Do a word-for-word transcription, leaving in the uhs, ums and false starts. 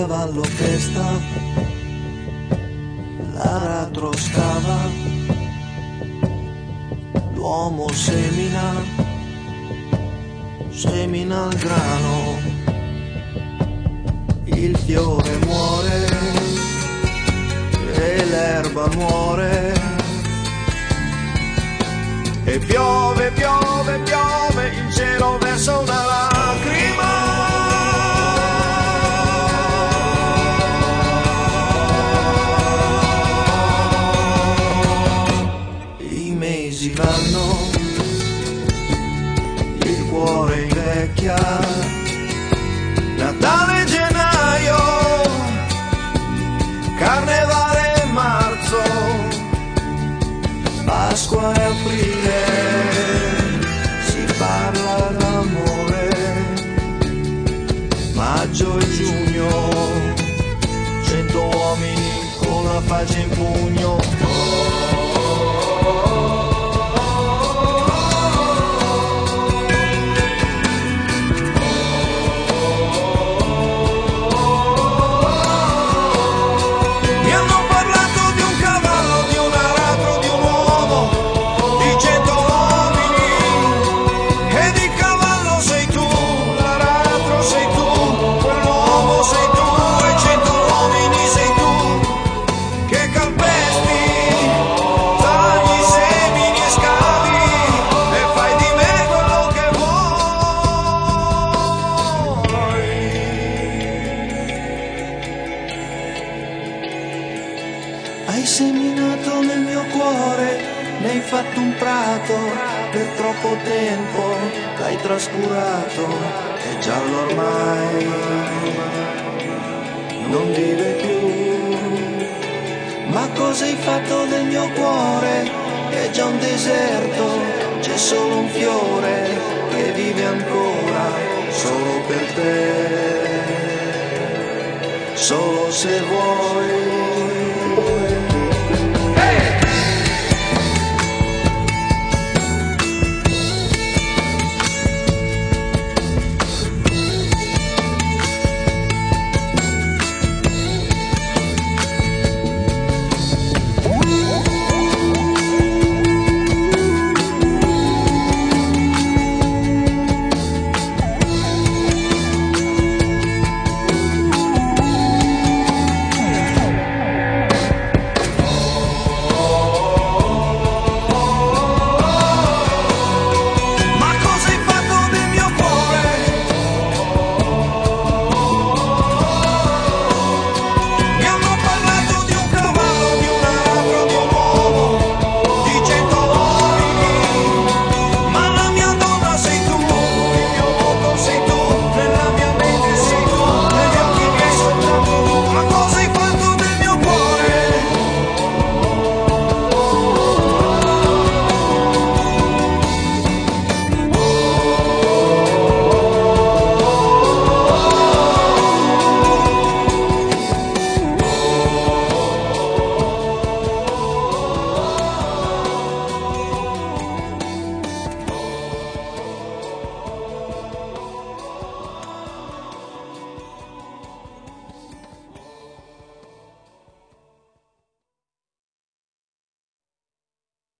cavallo che sta, l'aratro scava, l'uomo semina, semina il grano, il fiore muore e l'erba muore, e piove, piove, piove, il cielo versa una lacrima. I mesi vanno, il cuore invecchia, Natale, gennaio, Carnevale, marzo, Pasqua e aprile, si parla d'amore, maggio e giugno, cento uomini con la pace in pugno. Hai seminato nel mio cuore, ne hai fatto un prato, per troppo tempo l'hai trascurato, è giallo ormai, non vive più. Ma cosa hai fatto del mio cuore? È già un deserto, c'è solo un fiore che vive ancora, solo per te, solo se vuoi.